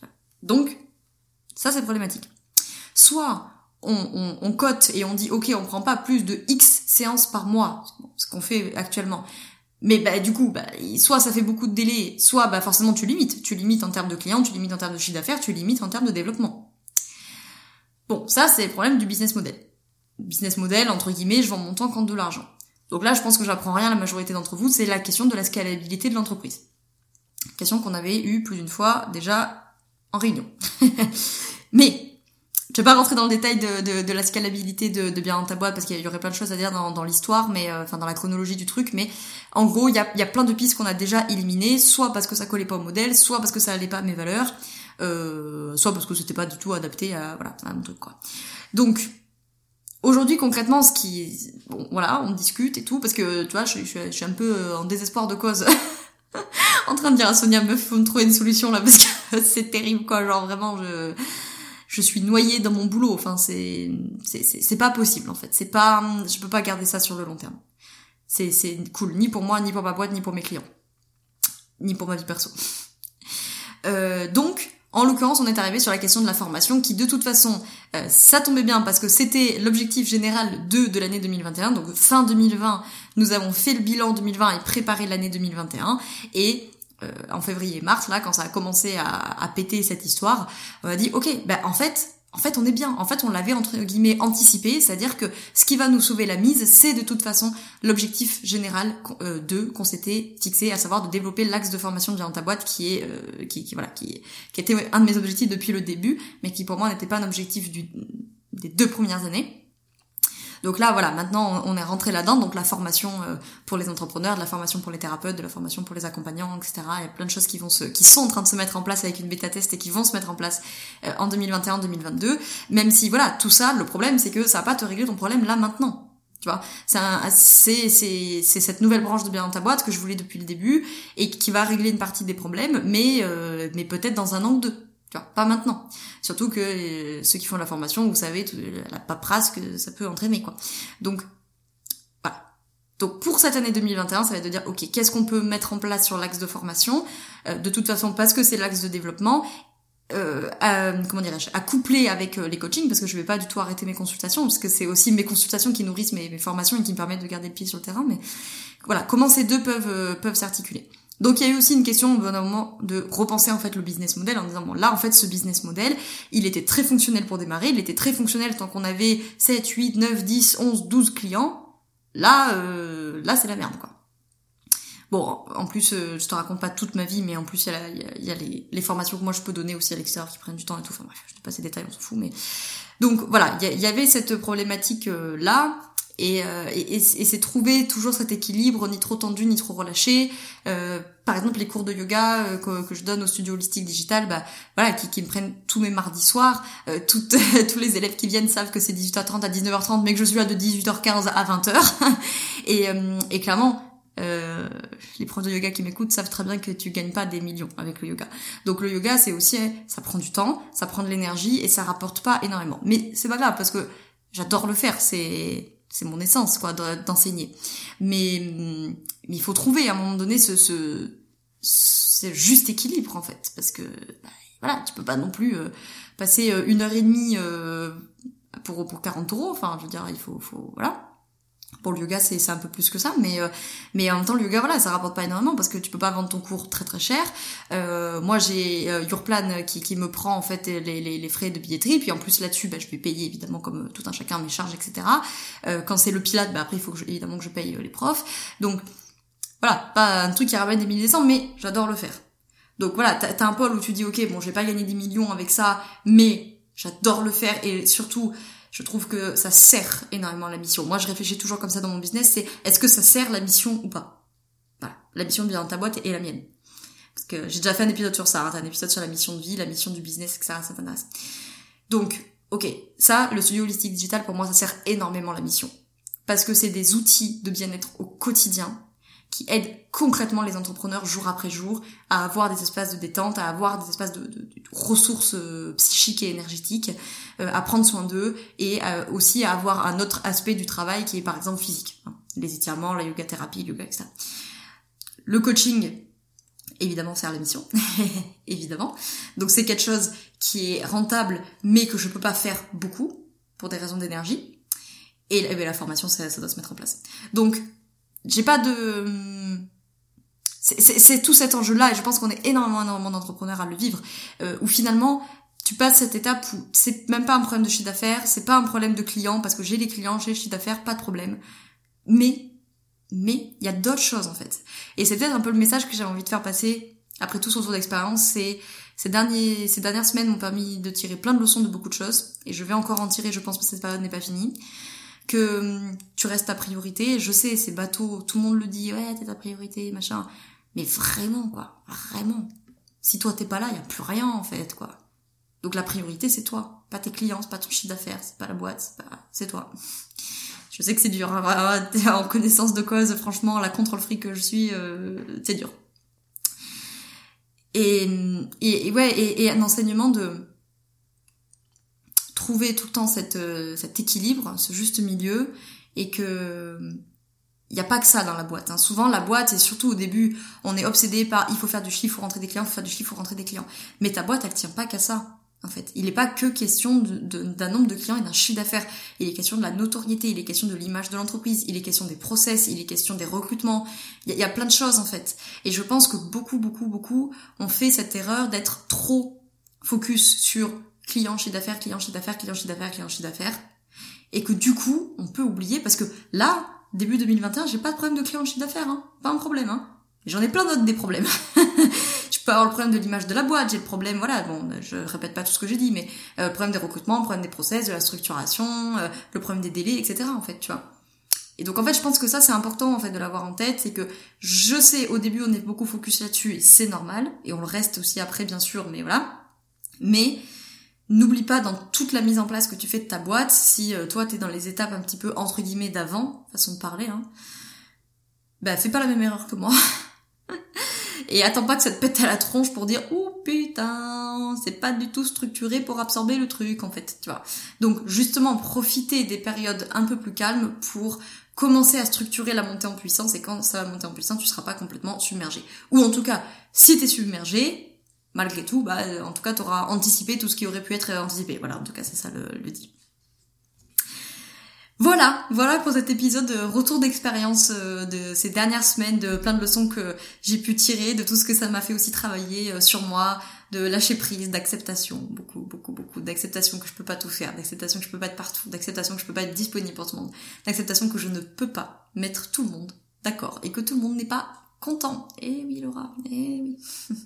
Donc, ça, c'est problématique. Soit, on, on, on cote et on dit, ok, on prend pas plus de X séances par mois, ce qu'on fait actuellement. Mais bah du coup, bah, soit ça fait beaucoup de délais, soit bah forcément tu limites. Tu limites en termes de clients, tu limites en termes de chiffre d'affaires, tu limites en termes de développement. Bon, ça c'est le problème du business model. Business model, entre guillemets, je vends mon temps contre de l'argent. Donc là, je pense que j'apprends rien à la majorité d'entre vous, c'est la question de la scalabilité de l'entreprise. Question qu'on avait eue plus d'une fois déjà en réunion. Mais je vais pas rentrer dans le détail de, de, de la scalabilité de, de bien dans ta boîte parce qu'il y aurait plein de choses à dire dans, dans l'histoire, mais euh, enfin dans la chronologie du truc. Mais en gros, il y a, y a plein de pistes qu'on a déjà éliminées, soit parce que ça collait pas au modèle, soit parce que ça allait pas à mes valeurs, euh, soit parce que c'était pas du tout adapté à voilà à mon truc quoi. Donc aujourd'hui concrètement, ce qui bon voilà, on discute et tout parce que tu vois, je, je, je suis un peu en désespoir de cause. En train de dire à Sonia, meuf, faut me trouver une solution là parce que c'est terrible quoi, genre vraiment je je suis noyée dans mon boulot, enfin c'est c'est c'est, c'est pas possible en fait, c'est pas je peux pas garder ça sur le long terme. C'est c'est cool ni pour moi, ni pour ma boîte, ni pour mes clients. Ni pour ma vie perso. Euh donc en l'occurrence, on est arrivé sur la question de la formation qui, de toute façon, euh, ça tombait bien parce que c'était l'objectif général de, de l'année deux mille vingt et un. Donc, fin deux mille vingt, nous avons fait le bilan deux mille vingt et préparé l'année deux mille vingt et un. Et euh, en février et mars, là, quand ça a commencé à, à péter cette histoire, on a dit, ok, bah en fait... En fait, on est bien. En fait, on l'avait, entre guillemets, anticipé. C'est-à-dire que ce qui va nous sauver la mise, c'est de toute façon l'objectif général euh, de qu'on s'était fixé, à savoir de développer l'axe de formation de Bien dans ta boîte, qui est, euh, qui, qui voilà, qui, qui était un de mes objectifs depuis le début, mais qui pour moi n'était pas un objectif du, des deux premières années. Donc là, voilà, maintenant, on est rentré là-dedans. Donc la formation pour les entrepreneurs, de la formation pour les thérapeutes, de la formation pour les accompagnants, et cetera. Il y a plein de choses qui vont se, qui sont en train de se mettre en place avec une bêta-test et qui vont se mettre en place en deux mille vingt et un, deux mille vingt-deux. Même si, voilà, tout ça, le problème, c'est que ça va pas te régler ton problème là, maintenant. Tu vois, c'est, un, c'est, c'est, c'est cette nouvelle branche de Bien dans ta boîte que je voulais depuis le début et qui va régler une partie des problèmes, mais euh, mais peut-être dans un an ou deux. Tu vois, pas maintenant. Surtout que euh, ceux qui font la formation, vous savez, tout, la paperasse que ça peut entraîner, quoi. Donc, voilà. Donc, pour cette année deux mille vingt et un, ça va être de dire, ok, qu'est-ce qu'on peut mettre en place sur l'axe de formation, euh, de toute façon, parce que c'est l'axe de développement, Euh, à, comment dirais-je, à coupler avec euh, les coachings, parce que je vais pas du tout arrêter mes consultations, parce que c'est aussi mes consultations qui nourrissent mes, mes formations et qui me permettent de garder le pied sur le terrain, mais voilà, comment ces deux peuvent euh, peuvent s'articuler. Donc il y a eu aussi une question au bon moment de repenser en fait le business model en disant bon là en fait ce business model, il était très fonctionnel pour démarrer, il était très fonctionnel tant qu'on avait sept, huit, neuf, dix, onze, douze clients. Là euh, là c'est la merde quoi. Bon, en plus, euh, je te raconte pas toute ma vie, mais en plus, il y a, y a, y a les, les formations que moi je peux donner aussi à l'extérieur qui prennent du temps et tout. Enfin bref, je te passe ces détails, on s'en fout. Mais donc voilà, il y, y avait cette problématique euh, là, et, euh, et, et c'est trouver toujours cet équilibre, ni trop tendu, ni trop relâché. Euh, par exemple, les cours de yoga euh, que, que je donne au studio holistique digital, bah voilà, qui, qui me prennent tous mes mardis soirs. Euh, toutes, tous les élèves qui viennent savent que c'est dix-huit heures trente à dix-neuf heures trente, mais que je suis là de dix-huit heures quinze à vingt heures. et, euh, et clairement. Euh, les profs de yoga qui m'écoutent savent très bien que tu gagnes pas des millions avec le yoga. Donc le yoga, c'est aussi, ça prend du temps, ça prend de l'énergie et ça rapporte pas énormément. Mais c'est pas grave parce que j'adore le faire, c'est c'est mon essence quoi d'enseigner. Mais mais il faut trouver à un moment donné ce ce, ce juste équilibre en fait, parce que bah, voilà, tu peux pas non plus euh, passer une heure et demie euh, pour pour quarante euros. Enfin, je veux dire, il faut faut voilà. Pour le yoga, c'est, c'est un peu plus que ça, mais euh, mais en même temps, le yoga, voilà, ça rapporte pas énormément parce que tu peux pas vendre ton cours très très cher. Euh, moi, j'ai euh, Yourplan qui qui me prend en fait les les, les frais de billetterie, puis en plus là-dessus, bah, je vais payer évidemment comme tout un chacun mes charges, et cetera. Euh, quand c'est le Pilate, bah après il faut que je, évidemment que je paye euh, les profs. Donc voilà, pas un truc qui ramène des milliers de cents, mais j'adore le faire. Donc voilà, t'as, t'as un pôle où tu dis ok, bon, je vais pas gagner des millions avec ça, mais j'adore le faire et surtout. Je trouve que ça sert énormément la mission. Moi, je réfléchis toujours comme ça dans mon business, c'est est-ce que ça sert la mission ou pas? Voilà. La mission de Bien dans ta boîte et la mienne. Parce que j'ai déjà fait un épisode sur ça, hein, un épisode sur la mission de vie, la mission du business, et cetera. Ça t'intéresse. Donc, ok, ça, le studio holistique digital, pour moi, ça sert énormément la mission. Parce que c'est des outils de bien-être au quotidien qui aident concrètement les entrepreneurs jour après jour à avoir des espaces de détente, à avoir des espaces de, de, de ressources euh, psychiques et énergétiques, euh, à prendre soin d'eux et euh, aussi à avoir un autre aspect du travail qui est par exemple physique. Hein, les étirements, la yoga thérapie, le yoga, et cetera. Le coaching, évidemment, sert la mission, évidemment. Donc c'est quelque chose qui est rentable mais que je peux pas faire beaucoup pour des raisons d'énergie. Et, et bien, la formation, ça, ça doit se mettre en place. Donc j'ai pas de... C'est, c'est, c'est tout cet enjeu-là, et je pense qu'on est énormément, énormément d'entrepreneurs à le vivre, euh, où finalement, tu passes cette étape où c'est même pas un problème de chiffre d'affaires, c'est pas un problème de clients, parce que j'ai les clients, j'ai le chiffre d'affaires, pas de problème. Mais, mais, il y a d'autres choses, en fait. Et c'est peut-être un peu le message que j'avais envie de faire passer, après tout ce retour d'expérience, c'est, ces derniers, ces dernières semaines m'ont permis de tirer plein de leçons de beaucoup de choses, et je vais encore en tirer, je pense que cette période n'est pas finie. Que hum, tu restes ta priorité. Je sais, c'est bateau, tout le monde le dit, ouais, t'es ta priorité, machin. Mais vraiment, quoi, vraiment. Si toi t'es pas là, y a plus rien, en fait, quoi. Donc la priorité, c'est toi. Pas tes clients, c'est pas ton chiffre d'affaires, c'est pas la boîte, c'est pas, c'est toi. Je sais que c'est dur, hein, en connaissance de cause, franchement, la contre le fric que je suis, euh, c'est dur. Et, et, et ouais, et, et un enseignement de trouver tout le temps cette, euh, cet équilibre, ce juste milieu, et que il y a pas que ça dans la boîte. Hein. Souvent, la boîte, et surtout au début, on est obsédé par il faut faire du chiffre, il faut rentrer des clients, il faut faire du chiffre, il faut rentrer des clients. Mais ta boîte, elle tient pas qu'à ça, en fait. Il est pas que question de, de, d'un nombre de clients et d'un chiffre d'affaires. Il est question de la notoriété, il est question de l'image de l'entreprise, il est question des process, il est question des recrutements. Il y a, il y a plein de choses, en fait. Et je pense que beaucoup, beaucoup, beaucoup ont fait cette erreur d'être trop focus sur client, chiffre d'affaires, client, chiffre d'affaires, client, chiffre d'affaires, client, chiffre d'affaires. Et que du coup, on peut oublier, parce que là, début deux mille vingt et un, j'ai pas de problème de client de chiffre d'affaires, hein. Pas un problème, hein. J'en ai plein d'autres des problèmes. Je peux avoir le problème de l'image de la boîte, j'ai le problème, voilà, bon, je répète pas tout ce que j'ai dit, mais euh, le problème des recrutements, le problème des process, de la structuration, euh, le problème des délais, et cetera, en fait, tu vois. Et donc, en fait, je pense que ça, c'est important, en fait, de l'avoir en tête, c'est que je sais, au début, on est beaucoup focus là-dessus, et c'est normal, et on le reste aussi après, bien sûr, mais voilà. Mais n'oublie pas dans toute la mise en place que tu fais de ta boîte, si euh, toi t'es dans les étapes un petit peu entre guillemets d'avant, façon de parler, hein, bah fais pas la même erreur que moi. Et attends pas que ça te pète à la tronche pour dire « Oh putain, c'est pas du tout structuré pour absorber le truc, en fait. » Tu vois. Donc, justement, profiter des périodes un peu plus calmes pour commencer à structurer la montée en puissance, et quand ça va monter en puissance, tu seras pas complètement submergé. Ou en tout cas, si t'es submergé, malgré tout, bah, en tout cas, t'auras anticipé tout ce qui aurait pu être anticipé. Voilà, en tout cas, c'est ça le, le dit. Voilà, voilà pour cet épisode de retour d'expérience de ces dernières semaines, de plein de leçons que j'ai pu tirer, de tout ce que ça m'a fait aussi travailler sur moi, de lâcher prise, d'acceptation, beaucoup, beaucoup, beaucoup, d'acceptation que je peux pas tout faire, d'acceptation que je peux pas être partout, d'acceptation que je peux pas être disponible pour tout le monde, d'acceptation que je ne peux pas mettre tout le monde d'accord et que tout le monde n'est pas content. Eh oui Laura, eh oui.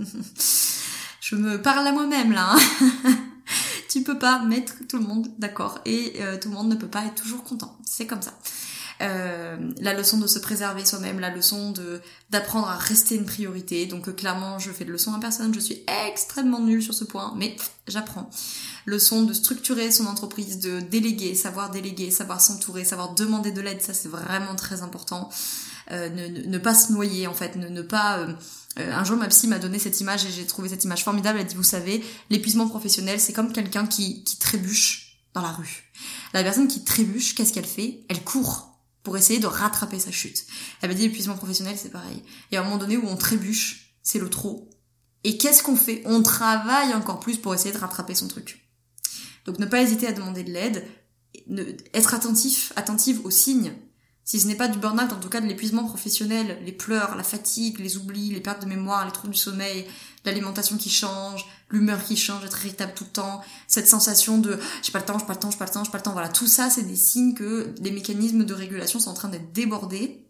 Je me parle à moi-même là, hein. Tu peux pas mettre tout le monde d'accord et euh, tout le monde ne peut pas être toujours content. C'est comme ça. Euh, la leçon de se préserver soi-même, la leçon de d'apprendre à rester une priorité. Donc euh, clairement, je fais de leçons à personne, je suis extrêmement nulle sur ce point, mais pff, j'apprends. Leçon de structurer son entreprise, de déléguer, savoir déléguer, savoir s'entourer, savoir demander de l'aide, ça c'est vraiment très important. Euh, ne, ne, ne pas se noyer en fait, ne, ne pas... Euh, Euh, un jour, ma psy m'a donné cette image et j'ai trouvé cette image formidable. Elle a dit, vous savez, l'épuisement professionnel, c'est comme quelqu'un qui, qui trébuche dans la rue. La personne qui trébuche, qu'est-ce qu'elle fait? Elle court pour essayer de rattraper sa chute. Elle m'a dit, l'épuisement professionnel, c'est pareil. Il y a un moment donné où on trébuche, c'est le trop. Et qu'est-ce qu'on fait? On travaille encore plus pour essayer de rattraper son truc. Donc ne pas hésiter à demander de l'aide, ne, être attentif, attentive aux signes. Si ce n'est pas du burn-out, en tout cas de l'épuisement professionnel, les pleurs, la fatigue, les oublis, les pertes de mémoire, les troubles du sommeil, l'alimentation qui change, l'humeur qui change, être irritable tout le temps, cette sensation de « j'ai pas le temps, j'ai pas le temps, j'ai pas le temps, j'ai pas le temps », voilà, tout ça, c'est des signes que les mécanismes de régulation sont en train d'être débordés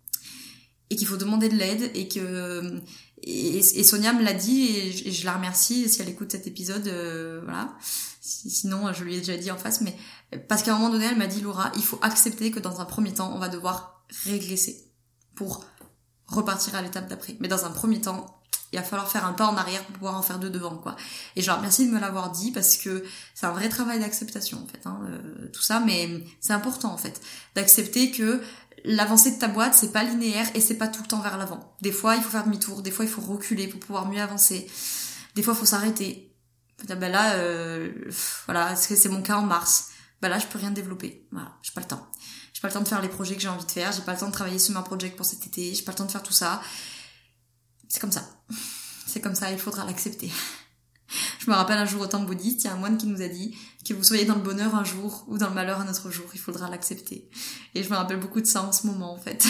et qu'il faut demander de l'aide et que... Et, et Sonia me l'a dit et je, et je la remercie si elle écoute cet épisode, euh, voilà. Sinon, je lui ai déjà dit en face, mais parce qu'à un moment donné, elle m'a dit, Laura, il faut accepter que dans un premier temps, on va devoir régresser pour repartir à l'étape d'après. Mais dans un premier temps, il va falloir faire un pas en arrière pour pouvoir en faire deux devant, quoi. Et je la remercie de me l'avoir dit parce que c'est un vrai travail d'acceptation, en fait, hein, euh, tout ça, mais c'est important, en fait, d'accepter que l'avancée de ta boîte, c'est pas linéaire et c'est pas tout le temps vers l'avant. Des fois, il faut faire demi-tour, des fois, il faut reculer pour pouvoir mieux avancer. Des fois, il faut s'arrêter. Ben là, euh, voilà, est-ce que c'est mon cas en mars? Ben là, je peux rien développer. Voilà, j'ai pas le temps. J'ai pas le temps de faire les projets que j'ai envie de faire. J'ai pas le temps de travailler sur ma project pour cet été. J'ai pas le temps de faire tout ça. C'est comme ça. C'est comme ça, il faudra l'accepter. Je me rappelle un jour au temple bouddhiste, il y a un moine qui nous a dit que vous soyez dans le bonheur un jour ou dans le malheur un autre jour, il faudra l'accepter. Et je me rappelle beaucoup de ça en ce moment, en fait.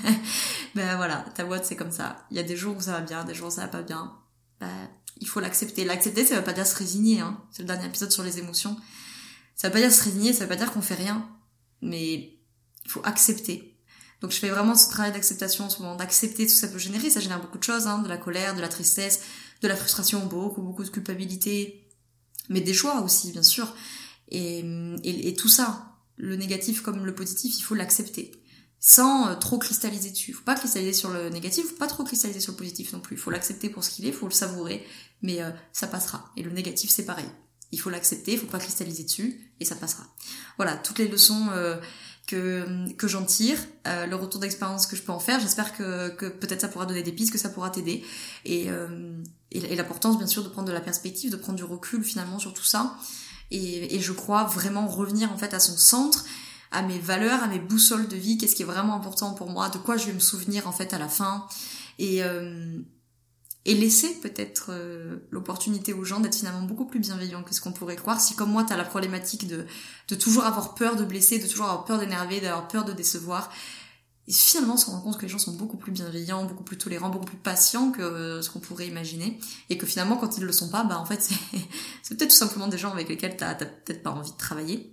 Ben voilà, ta boîte, c'est comme ça. Il y a des jours où ça va bien, des jours où ça va pas bien. Ben, il faut l'accepter. L'accepter, ça veut pas dire se résigner, hein. C'est le dernier épisode sur les émotions. Ça veut pas dire se résigner, ça veut pas dire qu'on fait rien. Mais il faut accepter. Donc je fais vraiment ce travail d'acceptation en ce moment, d'accepter tout ce que ça peut générer. Ça génère beaucoup de choses, hein, de la colère, de la tristesse, de la frustration, beaucoup, beaucoup de culpabilité. Mais des choix aussi, bien sûr. Et, et, et tout ça, le négatif comme le positif, il faut l'accepter. Sans euh, trop cristalliser dessus. Faut pas cristalliser sur le négatif, faut pas trop cristalliser sur le positif non plus. Faut l'accepter pour ce qu'il est, faut le savourer, mais euh, ça passera. Et le négatif, c'est pareil. Il faut l'accepter, faut pas cristalliser dessus, et ça passera. Voilà, toutes les leçons euh, que que j'en tire, euh, le retour d'expérience que je peux en faire. J'espère que que peut-être ça pourra donner des pistes, que ça pourra t'aider. Et, euh, et, et l'importance, bien sûr, de prendre de la perspective, de prendre du recul finalement sur tout ça. Et, et je crois vraiment revenir en fait à son centre, à mes valeurs, à mes boussoles de vie, qu'est-ce qui est vraiment important pour moi, de quoi je vais me souvenir en fait à la fin, et euh, et laisser peut-être euh, l'opportunité aux gens d'être finalement beaucoup plus bienveillants que ce qu'on pourrait croire. Si comme moi t'as la problématique de de toujours avoir peur de blesser, de toujours avoir peur d'énerver, d'avoir peur de décevoir, et finalement on se rend compte que les gens sont beaucoup plus bienveillants, beaucoup plus tolérants, beaucoup plus patients que euh, ce qu'on pourrait imaginer, et que finalement quand ils le sont pas, bah en fait c'est c'est peut-être tout simplement des gens avec lesquels t'as, t'as peut-être pas envie de travailler.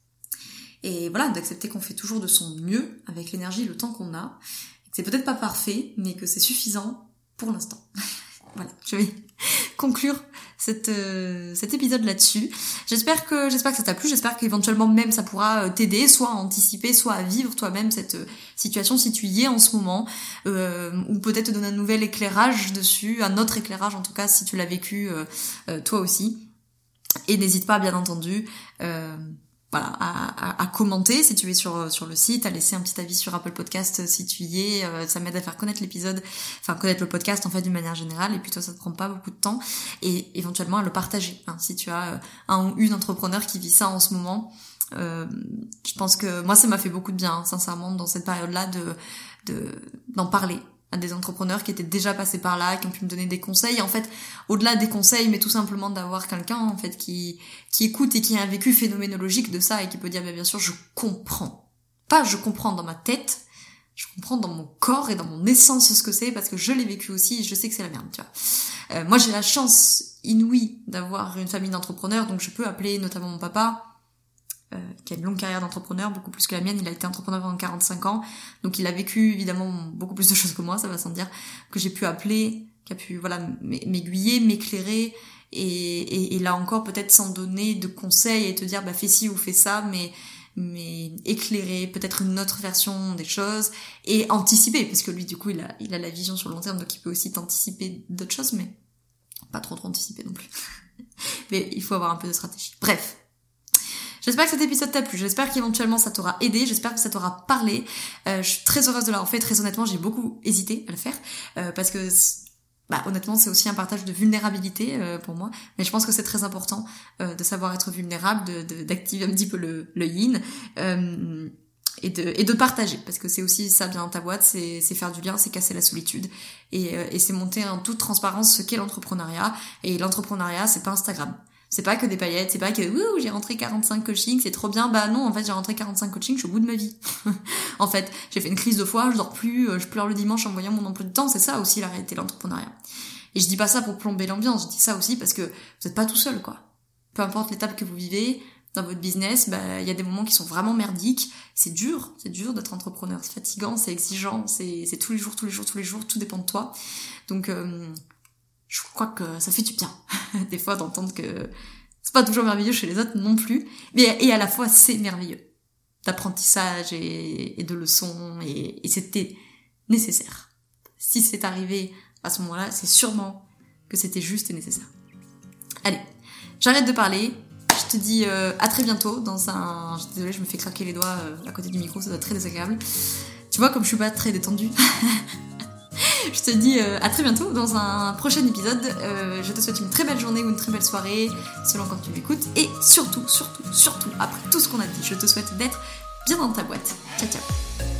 Et voilà, d'accepter qu'on fait toujours de son mieux avec l'énergie et le temps qu'on a. Que c'est peut-être pas parfait, mais que c'est suffisant pour l'instant. Voilà, je vais conclure cette, euh, cet épisode là-dessus. J'espère que j'espère que ça t'a plu, j'espère qu'éventuellement même ça pourra t'aider, soit à anticiper, soit à vivre toi-même cette situation si tu y es en ce moment, euh, ou peut-être te donner un nouvel éclairage dessus, un autre éclairage en tout cas si tu l'as vécu euh, euh, toi aussi. Et n'hésite pas, bien entendu, euh, voilà, à, à, à commenter si tu es sur sur le site, à laisser un petit avis sur Apple Podcast si tu y es. Euh, ça m'aide à faire connaître l'épisode, enfin connaître le podcast en fait d'une manière générale. Et puis toi, ça te prend pas beaucoup de temps. Et éventuellement à le partager. Hein, si tu as un ou une entrepreneur qui vit ça en ce moment, euh, je pense que moi, ça m'a fait beaucoup de bien, hein, sincèrement, dans cette période-là, de de d'en parler à des entrepreneurs qui étaient déjà passés par là, qui ont pu me donner des conseils. Et en fait, au-delà des conseils, mais tout simplement d'avoir quelqu'un en fait qui qui écoute et qui a un vécu phénoménologique de ça et qui peut dire, bah, bien sûr, je comprends. Pas je comprends dans ma tête, je comprends dans mon corps et dans mon essence ce que c'est, parce que je l'ai vécu aussi et je sais que c'est la merde, tu vois. Euh, moi, j'ai la chance inouïe d'avoir une famille d'entrepreneurs, donc je peux appeler notamment mon papa, Euh, qui a une longue carrière d'entrepreneur, beaucoup plus que la mienne. Il a été entrepreneur pendant quarante-cinq ans, donc il a vécu évidemment beaucoup plus de choses que moi, ça va sans dire, que j'ai pu appeler, qui a pu voilà m'aiguiller, m'éclairer, et, et, et là encore peut-être sans donner de conseils et te dire bah fais ci ou fais ça, mais mais éclairer peut-être une autre version des choses et anticiper, parce que lui du coup il a il a la vision sur le long terme, donc il peut aussi t'anticiper d'autres choses, mais pas trop trop anticiper non plus. Mais il faut avoir un peu de stratégie. Bref. J'espère que cet épisode t'a plu, j'espère qu'éventuellement ça t'aura aidé, j'espère que ça t'aura parlé. Euh, je suis très heureuse de l'avoir fait, très honnêtement j'ai beaucoup hésité à le faire, euh, parce que bah, honnêtement c'est aussi un partage de vulnérabilité euh, pour moi, mais je pense que c'est très important euh, de savoir être vulnérable, de, de, d'activer un petit peu le, le yin, euh, et de, et de partager, parce que c'est aussi ça bien dans ta boîte, c'est, c'est faire du lien, c'est casser la solitude, et, euh, et c'est monter en toute transparence ce qu'est l'entrepreneuriat, et l'entrepreneuriat c'est pas Instagram. C'est pas que des paillettes, c'est pas que ouh, j'ai rentré quarante-cinq coachings, c'est trop bien. Bah non, en fait, j'ai rentré quarante-cinq coachings, je suis au bout de ma vie. En fait, j'ai fait une crise de foie, je dors plus, je pleure le dimanche en voyant mon emploi du temps, c'est ça aussi la réalité de l'entrepreneuriat. Et je dis pas ça pour plomber l'ambiance, je dis ça aussi parce que vous êtes pas tout seul, quoi. Peu importe l'étape que vous vivez dans votre business, bah il y a des moments qui sont vraiment merdiques, c'est dur, c'est dur d'être entrepreneur, c'est fatigant, c'est exigeant, c'est c'est tous les jours, tous les jours, tous les jours, tout dépend de toi. Donc euh, je crois que ça fait du bien, des fois, d'entendre que c'est pas toujours merveilleux chez les autres non plus, mais et à la fois c'est merveilleux, d'apprentissage et, et de leçons, et, et c'était nécessaire. Si c'est arrivé à ce moment-là, c'est sûrement que c'était juste et nécessaire. Allez, j'arrête de parler, je te dis euh, à très bientôt dans un... Désolée, je me fais craquer les doigts euh, à côté du micro, ça doit être très désagréable. Tu vois, comme je suis pas très détendue. Je te dis euh, à très bientôt dans un prochain épisode. Euh, je te souhaite une très belle journée ou une très belle soirée, selon quand tu m'écoutes. Et surtout, surtout, surtout, après tout ce qu'on a dit, je te souhaite d'être bien dans ta boîte. Ciao, ciao.